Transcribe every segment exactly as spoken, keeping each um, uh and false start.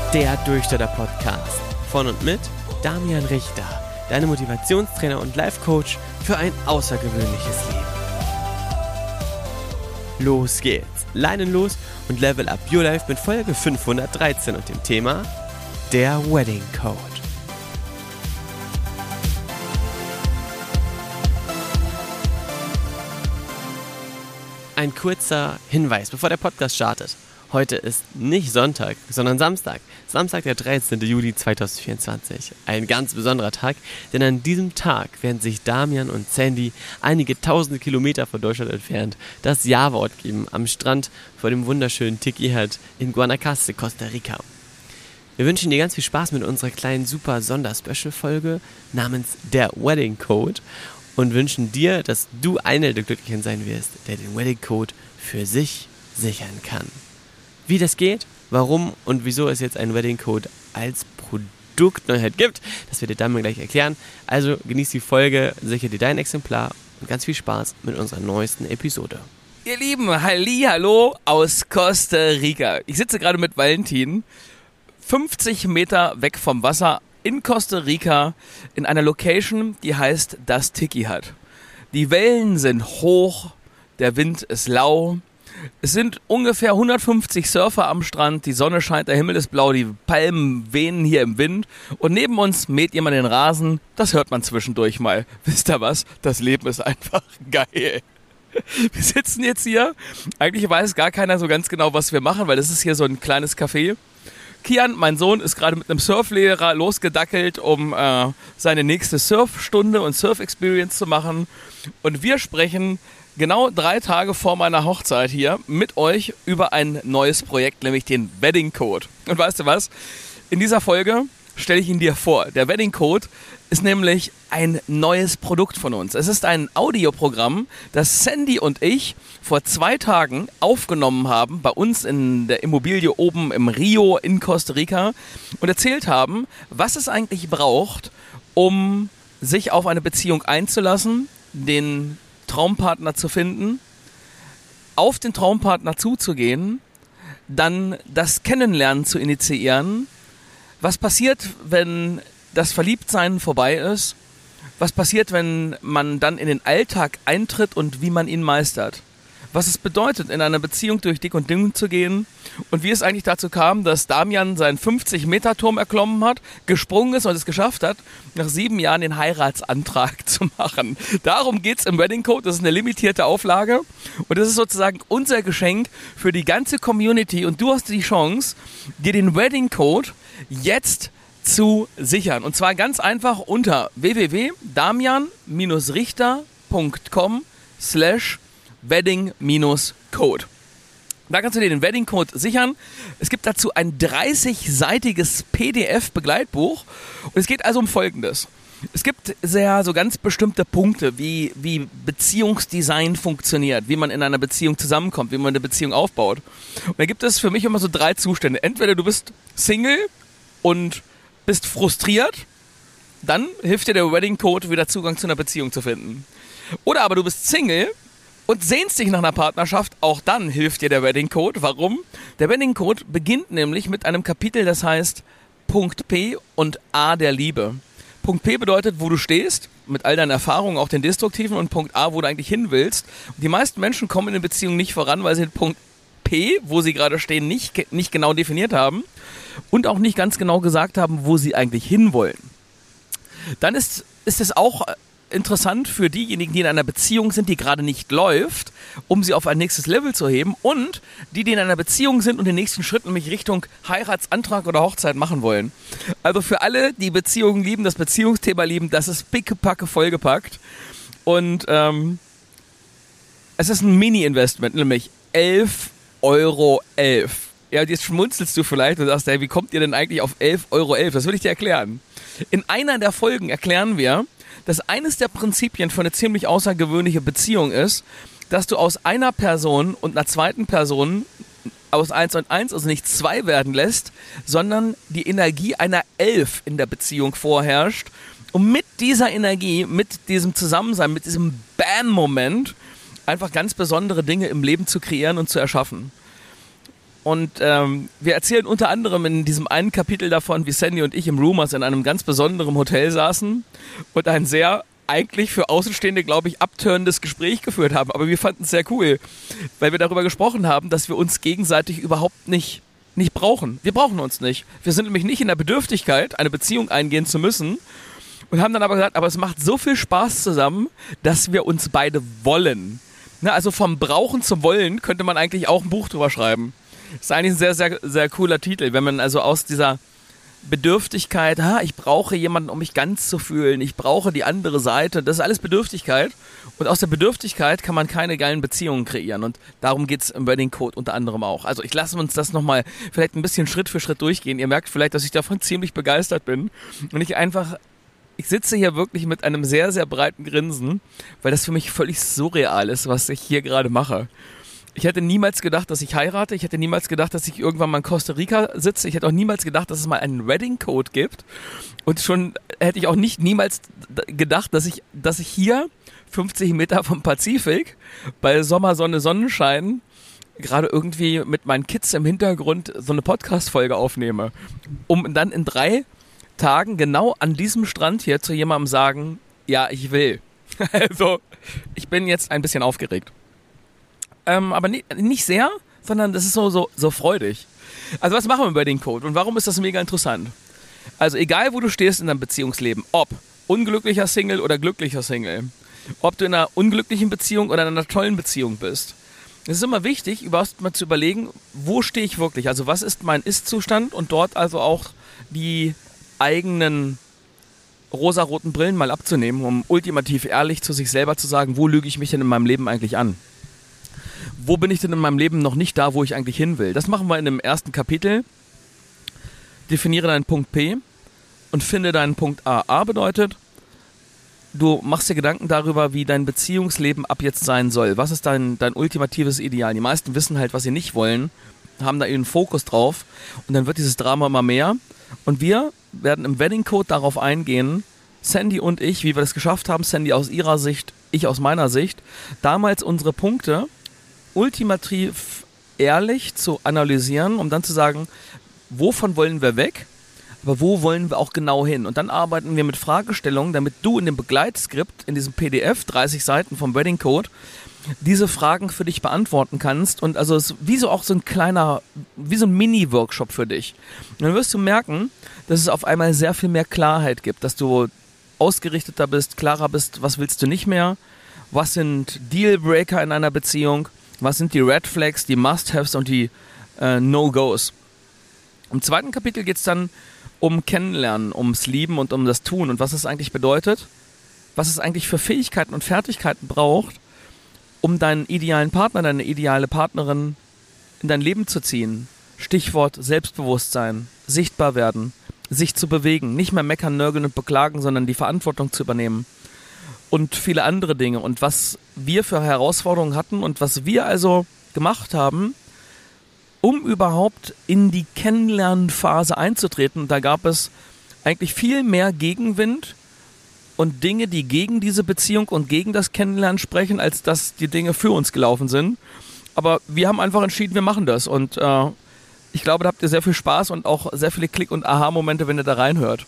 der Durchstarter-Podcast von und mit Damian Richter, deine Motivationstrainer und Life-Coach für ein außergewöhnliches Leben. Los geht's, Leinen los und Level Up Your Life mit Folge fünfhundertdreizehn und dem Thema der Wedding Code. Ein kurzer Hinweis, bevor der Podcast startet. Heute ist nicht Sonntag, sondern Samstag. Samstag, der dreizehnten Juli zweitausendvierundzwanzig. Ein ganz besonderer Tag, denn an diesem Tag werden sich Damian und Sandy einige tausende Kilometer von Deutschland entfernt das Ja-Wort geben am Strand vor dem wunderschönen Tiki Hut in Guanacaste, Costa Rica. Wir wünschen dir ganz viel Spaß mit unserer kleinen super Sonder-Special-Folge namens der Wedding Code und wünschen dir, dass du einer der Glücklichen sein wirst, der den Wedding Code für sich sichern kann. Wie das geht, warum und wieso es jetzt einen Wedding Code als Produktneuheit gibt, das wird dir Damian gleich erklären. Also genieß die Folge, sichere dir dein Exemplar und ganz viel Spaß mit unserer neuesten Episode. Ihr Lieben, halli, hallo aus Costa Rica. Ich sitze gerade mit Valentin fünfzig Meter weg vom Wasser in Costa Rica in einer Location, die heißt das Tiki Hut. Die Wellen sind hoch, der Wind ist lau. Es sind ungefähr hundertfünfzig Surfer am Strand, die Sonne scheint, der Himmel ist blau, die Palmen wehen hier im Wind und neben uns mäht jemand den Rasen, das hört man zwischendurch mal. Wisst ihr was? Das Leben ist einfach geil. Wir sitzen jetzt hier, eigentlich weiß gar keiner so ganz genau, was wir machen, weil das ist hier so ein kleines Café. Kian, mein Sohn, ist gerade mit einem Surflehrer losgedackelt, um äh, seine nächste Surfstunde und Surf-Experience zu machen und wir sprechen genau drei Tage vor meiner Hochzeit hier mit euch über ein neues Projekt, nämlich den Wedding Code. Und weißt du was? In dieser Folge stelle ich ihn dir vor. Der Wedding Code ist nämlich ein neues Produkt von uns. Es ist ein Audioprogramm, das Sandy und ich vor zwei Tagen aufgenommen haben bei uns in der Immobilie oben im Rio in Costa Rica und erzählt haben, was es eigentlich braucht, um sich auf eine Beziehung einzulassen, den Traumpartner zu finden, auf den Traumpartner zuzugehen, dann das Kennenlernen zu initiieren. Was passiert, wenn das Verliebtsein vorbei ist? Was passiert, wenn man dann in den Alltag eintritt und wie man ihn meistert? Was es bedeutet, in einer Beziehung durch dick und dünn zu gehen und wie es eigentlich dazu kam, dass Damian seinen fünfzig Meter Turm erklommen hat, gesprungen ist und es geschafft hat, nach sieben Jahren den Heiratsantrag zu machen. Darum geht's im Wedding Code, das ist eine limitierte Auflage und das ist sozusagen unser Geschenk für die ganze Community und du hast die Chance, dir den Wedding Code jetzt zu sichern und zwar ganz einfach unter w w w punkt damian richter punkt com slash Wedding-Code. Da kannst du dir den Wedding Code sichern. Es gibt dazu ein dreißigseitiges P D F-Begleitbuch und es geht also um Folgendes. Es gibt sehr so ganz bestimmte Punkte, wie, wie Beziehungsdesign funktioniert, wie man in einer Beziehung zusammenkommt, wie man eine Beziehung aufbaut. Und da gibt es für mich immer so drei Zustände. Entweder du bist Single und bist frustriert, dann hilft dir der Wedding Code, wieder Zugang zu einer Beziehung zu finden. Oder aber du bist Single und sehnst dich nach einer Partnerschaft, auch dann hilft dir der Wedding Code. Warum? Der Wedding Code beginnt nämlich mit einem Kapitel, das heißt Punkt P und A der Liebe. Punkt P bedeutet, wo du stehst, mit all deinen Erfahrungen, auch den destruktiven, und Punkt A, wo du eigentlich hin willst. Und die meisten Menschen kommen in eine Beziehung nicht voran, weil sie den Punkt P, wo sie gerade stehen, nicht, nicht genau definiert haben und auch nicht ganz genau gesagt haben, wo sie eigentlich hinwollen. Dann ist, ist es auch interessant für diejenigen, die in einer Beziehung sind, die gerade nicht läuft, um sie auf ein nächstes Level zu heben und die, die in einer Beziehung sind und den nächsten Schritt nämlich Richtung Heiratsantrag oder Hochzeit machen wollen. Also für alle, die Beziehungen lieben, das Beziehungsthema lieben, das ist pickepacke vollgepackt und ähm, es ist ein Mini-Investment, nämlich elf Euro elf. Ja, und jetzt schmunzelst du vielleicht und sagst, hey, wie kommt ihr denn eigentlich auf elf Euro elf? Das will ich dir erklären. In einer der Folgen erklären wir, dass eines der Prinzipien für eine ziemlich außergewöhnliche Beziehung ist, dass du aus einer Person und einer zweiten Person aus eins und eins, also nicht zwei werden lässt, sondern die Energie einer elf in der Beziehung vorherrscht, um mit dieser Energie, mit diesem Zusammensein, mit diesem Bam-Moment einfach ganz besondere Dinge im Leben zu kreieren und zu erschaffen. Und ähm, wir erzählen unter anderem in diesem einen Kapitel davon, wie Sandy und ich im Rumors in einem ganz besonderen Hotel saßen und ein sehr, eigentlich für Außenstehende, glaube ich, abturnendes Gespräch geführt haben. Aber wir fanden es sehr cool, weil wir darüber gesprochen haben, dass wir uns gegenseitig überhaupt nicht, nicht brauchen. Wir brauchen uns nicht. Wir sind nämlich nicht in der Bedürftigkeit, eine Beziehung eingehen zu müssen. Und haben dann aber gesagt, aber es macht so viel Spaß zusammen, dass wir uns beide wollen. Na, also vom Brauchen zum Wollen könnte man eigentlich auch ein Buch drüber schreiben. Das ist eigentlich ein sehr, sehr, sehr cooler Titel, wenn man also aus dieser Bedürftigkeit, ha, ich brauche jemanden, um mich ganz zu fühlen, ich brauche die andere Seite, das ist alles Bedürftigkeit. Und aus der Bedürftigkeit kann man keine geilen Beziehungen kreieren. Und darum geht's im Wedding Code unter anderem auch. Also ich lasse uns das nochmal vielleicht ein bisschen Schritt für Schritt durchgehen. Ihr merkt vielleicht, dass ich davon ziemlich begeistert bin. Und ich einfach, ich sitze hier wirklich mit einem sehr, sehr breiten Grinsen, weil das für mich völlig surreal ist, was ich hier gerade mache. Ich hätte niemals gedacht, dass ich heirate. Ich hätte niemals gedacht, dass ich irgendwann mal in Costa Rica sitze. Ich hätte auch niemals gedacht, dass es mal einen Wedding Code gibt. Und schon hätte ich auch nicht niemals gedacht, dass ich, dass ich hier fünfzig Meter vom Pazifik bei Sommersonne, Sonnenschein gerade irgendwie mit meinen Kids im Hintergrund so eine Podcast-Folge aufnehme, um dann in drei Tagen genau an diesem Strand hier zu jemandem sagen, ja, ich will. Also, ich bin jetzt ein bisschen aufgeregt. Ähm, aber nicht, nicht sehr, sondern das ist so, so, so freudig. Also was machen wir bei den Code und warum ist das mega interessant? Also egal, wo du stehst in deinem Beziehungsleben, ob unglücklicher Single oder glücklicher Single, ob du in einer unglücklichen Beziehung oder in einer tollen Beziehung bist, es ist immer wichtig, überhaupt mal zu überlegen, wo stehe ich wirklich? Also was ist mein Ist-Zustand und dort also auch die eigenen rosaroten Brillen mal abzunehmen, um ultimativ ehrlich zu sich selber zu sagen, wo lüge ich mich denn in meinem Leben eigentlich an? Wo bin ich denn in meinem Leben noch nicht da, wo ich eigentlich hin will? Das machen wir in dem ersten Kapitel. Definiere deinen Punkt P und finde deinen Punkt A. A bedeutet, du machst dir Gedanken darüber, wie dein Beziehungsleben ab jetzt sein soll. Was ist dein, dein ultimatives Ideal? Die meisten wissen halt, was sie nicht wollen, haben da ihren Fokus drauf und dann wird dieses Drama immer mehr. Und wir werden im Wedding Code darauf eingehen, Sandy und ich, wie wir das geschafft haben, Sandy aus ihrer Sicht, ich aus meiner Sicht, damals unsere Punkte ultimativ ehrlich zu analysieren, um dann zu sagen, wovon wollen wir weg, aber wo wollen wir auch genau hin? Und dann arbeiten wir mit Fragestellungen, damit du in dem Begleitskript, in diesem P D F, dreißig Seiten vom Wedding Code, diese Fragen für dich beantworten kannst. Und also es ist wie so auch so ein kleiner, wie so ein Mini-Workshop für dich. Und dann wirst du merken, dass es auf einmal sehr viel mehr Klarheit gibt, dass du ausgerichteter bist, klarer bist, was willst du nicht mehr, was sind Dealbreaker in einer Beziehung, was sind die Red Flags, die Must-Haves und die äh, No-Gos. Im zweiten Kapitel geht es dann um Kennenlernen, ums Lieben und um das Tun und was es eigentlich bedeutet, was es eigentlich für Fähigkeiten und Fertigkeiten braucht, um deinen idealen Partner, deine ideale Partnerin in dein Leben zu ziehen. Stichwort Selbstbewusstsein, sichtbar werden, sich zu bewegen, nicht mehr meckern, nörgeln und beklagen, sondern die Verantwortung zu übernehmen. Und viele andere Dinge. Und was wir für Herausforderungen hatten und was wir also gemacht haben, um überhaupt in die Kennenlernphase einzutreten. Da gab es eigentlich viel mehr Gegenwind und Dinge, die gegen diese Beziehung und gegen das Kennenlernen sprechen, als dass die Dinge für uns gelaufen sind. Aber wir haben einfach entschieden, wir machen das. Und äh, ich glaube, da habt ihr sehr viel Spaß und auch sehr viele Klick- und Aha-Momente, wenn ihr da reinhört.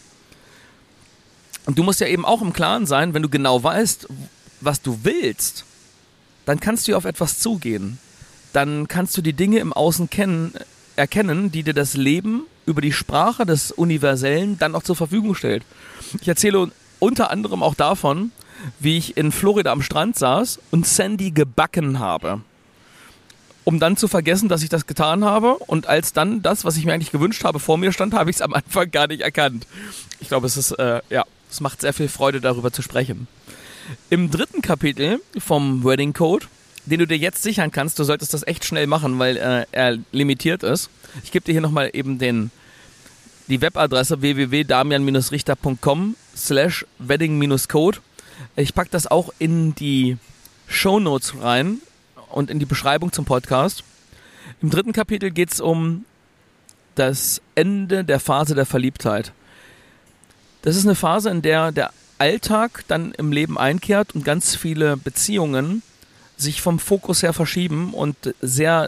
Und du musst ja eben auch im Klaren sein, wenn du genau weißt, was du willst, dann kannst du auf etwas zugehen. Dann kannst du die Dinge im Außen kennen, erkennen, die dir das Leben über die Sprache des Universellen dann auch zur Verfügung stellt. Ich erzähle unter anderem auch davon, wie ich in Florida am Strand saß und Sandy gebacken habe. Um dann zu vergessen, dass ich das getan habe. Und als dann das, was ich mir eigentlich gewünscht habe, vor mir stand, habe ich es am Anfang gar nicht erkannt. Ich glaube, es ist, äh, ja, es macht sehr viel Freude, darüber zu sprechen. Im dritten Kapitel vom Wedding Code, den du dir jetzt sichern kannst, du solltest das echt schnell machen, weil äh, er limitiert ist. Ich gebe dir hier nochmal eben den, die Webadresse w w w punkt damian richter punkt com slash wedding code. Ich packe das auch in die Shownotes rein und in die Beschreibung zum Podcast. Im dritten Kapitel geht es um das Ende der Phase der Verliebtheit. Das ist eine Phase, in der der Alltag dann im Leben einkehrt und ganz viele Beziehungen sich vom Fokus her verschieben und sehr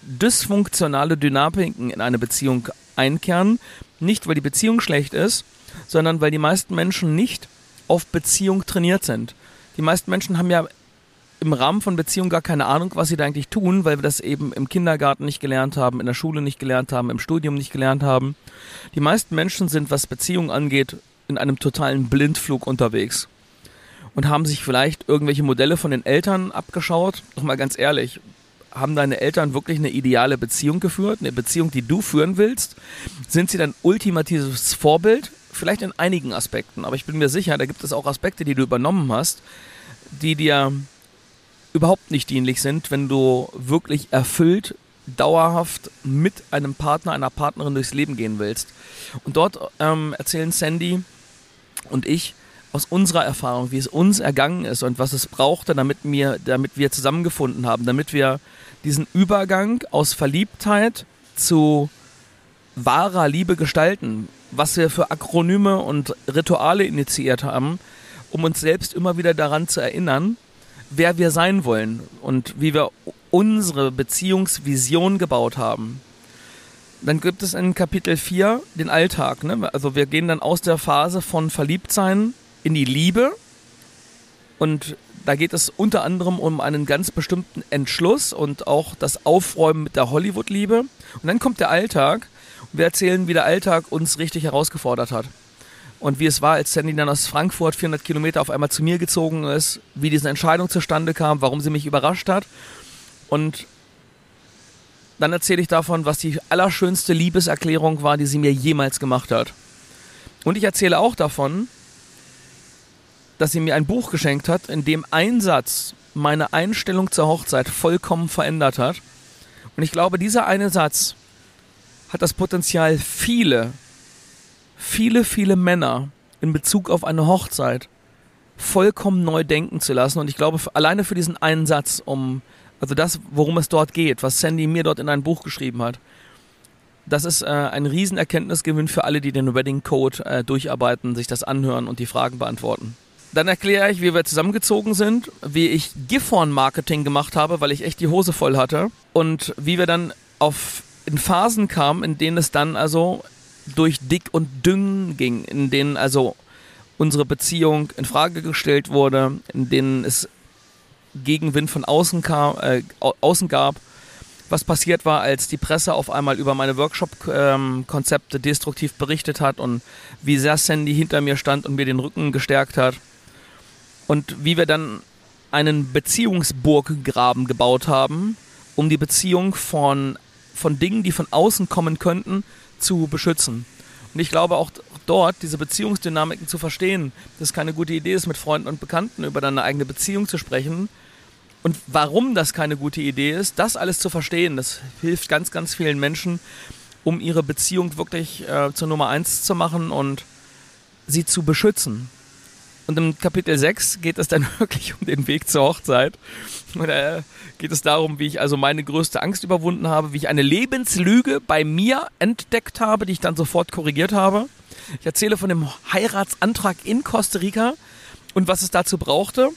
dysfunktionale Dynamiken in eine Beziehung einkehren. Nicht, weil die Beziehung schlecht ist, sondern weil die meisten Menschen nicht auf Beziehung trainiert sind. Die meisten Menschen haben ja im Rahmen von Beziehung gar keine Ahnung, was sie da eigentlich tun, weil wir das eben im Kindergarten nicht gelernt haben, in der Schule nicht gelernt haben, im Studium nicht gelernt haben. Die meisten Menschen sind, was Beziehung angeht, in einem totalen Blindflug unterwegs und haben sich vielleicht irgendwelche Modelle von den Eltern abgeschaut. Doch mal ganz ehrlich, haben deine Eltern wirklich eine ideale Beziehung geführt, eine Beziehung, die du führen willst? Sind sie dein ultimatives Vorbild? Vielleicht in einigen Aspekten, aber ich bin mir sicher, da gibt es auch Aspekte, die du übernommen hast, die dir überhaupt nicht dienlich sind, wenn du wirklich erfüllt, dauerhaft mit einem Partner, einer Partnerin durchs Leben gehen willst. Und dort ähm, erzählen Sandy und ich aus unserer Erfahrung, wie es uns ergangen ist und was es brauchte, damit wir, damit wir zusammengefunden haben, damit wir diesen Übergang aus Verliebtheit zu wahrer Liebe gestalten, was wir für Akronyme und Rituale initiiert haben, um uns selbst immer wieder daran zu erinnern, wer wir sein wollen und wie wir unsere Beziehungsvision gebaut haben. Dann gibt es in Kapitel vier den Alltag. Ne? Also wir gehen dann aus der Phase von Verliebtsein in die Liebe und da geht es unter anderem um einen ganz bestimmten Entschluss und auch das Aufräumen mit der Hollywood-Liebe. Und dann kommt der Alltag und wir erzählen, wie der Alltag uns richtig herausgefordert hat. Und wie es war, als Sandy dann aus Frankfurt vierhundert Kilometer auf einmal zu mir gezogen ist, wie diese Entscheidung zustande kam, warum sie mich überrascht hat. Und dann erzähle ich davon, was die allerschönste Liebeserklärung war, die sie mir jemals gemacht hat. Und ich erzähle auch davon, dass sie mir ein Buch geschenkt hat, in dem ein Satz meine Einstellung zur Hochzeit vollkommen verändert hat. Und ich glaube, dieser eine Satz hat das Potenzial, viele viele, viele Männer in Bezug auf eine Hochzeit vollkommen neu denken zu lassen. Und ich glaube, alleine für diesen einen Satz, um, also das, worum es dort geht, was Sandy mir dort in ein Buch geschrieben hat, das ist äh, ein Riesenerkenntnisgewinn für alle, die den Wedding Code äh, durcharbeiten, sich das anhören und die Fragen beantworten. Dann erkläre ich, wie wir zusammengezogen sind, wie ich Gifhorn-Marketing gemacht habe, weil ich echt die Hose voll hatte und wie wir dann auf in Phasen kamen, in denen es dann also durch dick und dünn ging, in denen also unsere Beziehung in Frage gestellt wurde, in denen es Gegenwind von außen kam, äh, außen gab. Was passiert war, als die Presse auf einmal über meine Workshop-Konzepte ähm, destruktiv berichtet hat und wie sehr Sandy hinter mir stand und mir den Rücken gestärkt hat. Und wie wir dann einen Beziehungsburggraben gebaut haben, um die Beziehung von, von Dingen, die von außen kommen könnten, zu beschützen. Und ich glaube auch dort, diese Beziehungsdynamiken zu verstehen, dass es keine gute Idee ist, mit Freunden und Bekannten über deine eigene Beziehung zu sprechen und warum das keine gute Idee ist, das alles zu verstehen, das hilft ganz, ganz vielen Menschen, um ihre Beziehung wirklich äh, zur Nummer eins zu machen und sie zu beschützen. Und im Kapitel sechs geht es dann wirklich um den Weg zur Hochzeit. Und da geht es darum, wie ich also meine größte Angst überwunden habe, wie ich eine Lebenslüge bei mir entdeckt habe, die ich dann sofort korrigiert habe. Ich erzähle von dem Heiratsantrag in Costa Rica und was es dazu brauchte.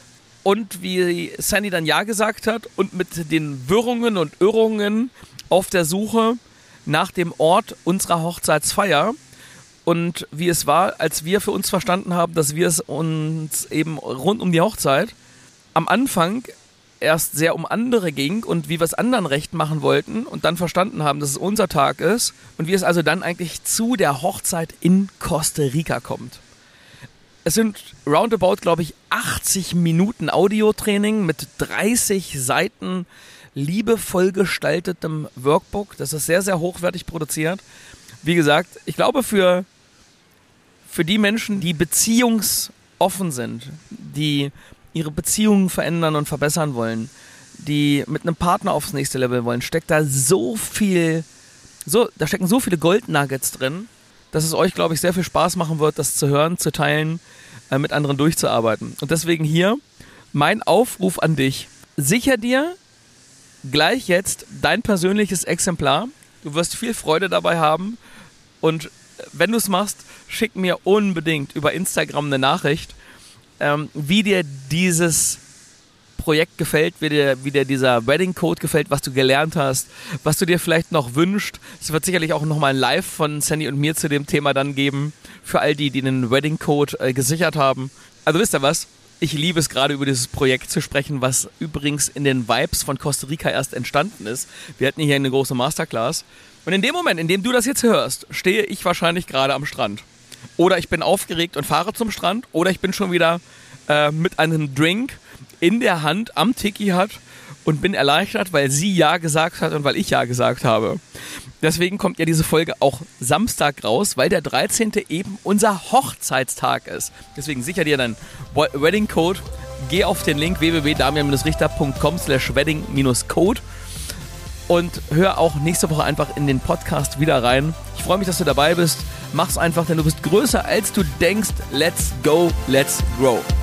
Und wie Sandy dann Ja gesagt hat und mit den Wirrungen und Irrungen auf der Suche nach dem Ort unserer Hochzeitsfeier. Und wie es war, als wir für uns verstanden haben, dass wir es uns eben rund um die Hochzeit am Anfang erst sehr um andere ging und wie wir es anderen recht machen wollten und dann verstanden haben, dass es unser Tag ist und wie es also dann eigentlich zu der Hochzeit in Costa Rica kommt. Es sind roundabout, glaube ich, achtzig Minuten Audiotraining mit dreißig Seiten liebevoll gestaltetem Workbook. Das ist sehr, sehr hochwertig produziert. Wie gesagt, ich glaube für, für die Menschen, die beziehungsoffen sind, die ihre Beziehungen verändern und verbessern wollen, die mit einem Partner aufs nächste Level wollen, steckt da so viel, so, da stecken so viele Goldnuggets drin, dass es euch, glaube ich, sehr viel Spaß machen wird, das zu hören, zu teilen, äh, mit anderen durchzuarbeiten. Und deswegen hier mein Aufruf an dich. Sicher dir gleich jetzt dein persönliches Exemplar. Du wirst viel Freude dabei haben. Und wenn du es machst, schick mir unbedingt über Instagram eine Nachricht, ähm, wie dir dieses Projekt gefällt, wie dir, wie dir dieser Wedding Code gefällt, was du gelernt hast, was du dir vielleicht noch wünschst. Es wird sicherlich auch nochmal ein Live von Sandy und mir zu dem Thema dann geben, für all die, die den Wedding Code äh, gesichert haben. Also wisst ihr was? Ich liebe es gerade, über dieses Projekt zu sprechen, was übrigens in den Vibes von Costa Rica erst entstanden ist. Wir hatten hier eine große Masterclass. Und in dem Moment, in dem du das jetzt hörst, stehe ich wahrscheinlich gerade am Strand. Oder ich bin aufgeregt und fahre zum Strand. Oder ich bin schon wieder äh, mit einem Drink in der Hand am Tiki-Hut und bin erleichtert, weil sie Ja gesagt hat und weil ich Ja gesagt habe. Deswegen kommt ja diese Folge auch Samstag raus, weil der dreizehnte eben unser Hochzeitstag ist. Deswegen sicher dir deinen Wedding Code. Geh auf den Link w w w punkt damian richter punkt com slash wedding code und hör auch nächste Woche einfach in den Podcast wieder rein. Ich freue mich, dass du dabei bist. Mach's einfach, denn du bist größer als du denkst. Let's go, let's grow.